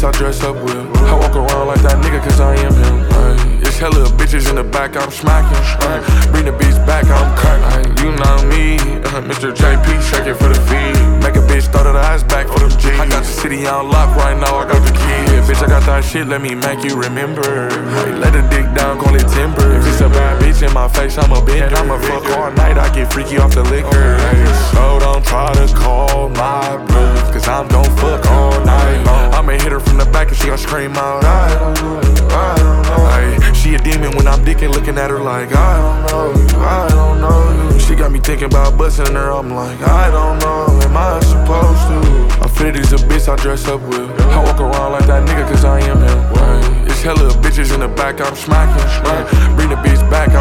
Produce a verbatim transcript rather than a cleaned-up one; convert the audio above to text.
bitch I dress up with. I walk around like that nigga cause I am him. Ay, it's hella bitches in the back, I'm smacking. Ay, bring the beats back, I'm cracking. You know me, uh, Mister J P, shaking for the feed. Make a bitch throw that ass back for them G's. I got the city on lock right now, I got the key. Yeah, bitch, I got that shit, let me make you remember. Ay, let the dick down, call it timber. If it's a bad bitch in my face, I'm a bitch. And I'ma fuck all night, I get freaky off the liquor. Ay, so don't try to call my bluff, cause I'm gon' fuck all night long. I'ma hit her from the back and she gon' scream out, I don't know, I don't know. Ay, she a demon when I'm dickin', looking at her like, I don't know, I don't know. She got me thinking about busting her, I'm like, I don't know, am I supposed to? I'm fitted as a bitch I dress up with. I walk around like that nigga cause I am him. Ay, it's hella bitches in the back, I'm smacking. Ay, bring the bitch back,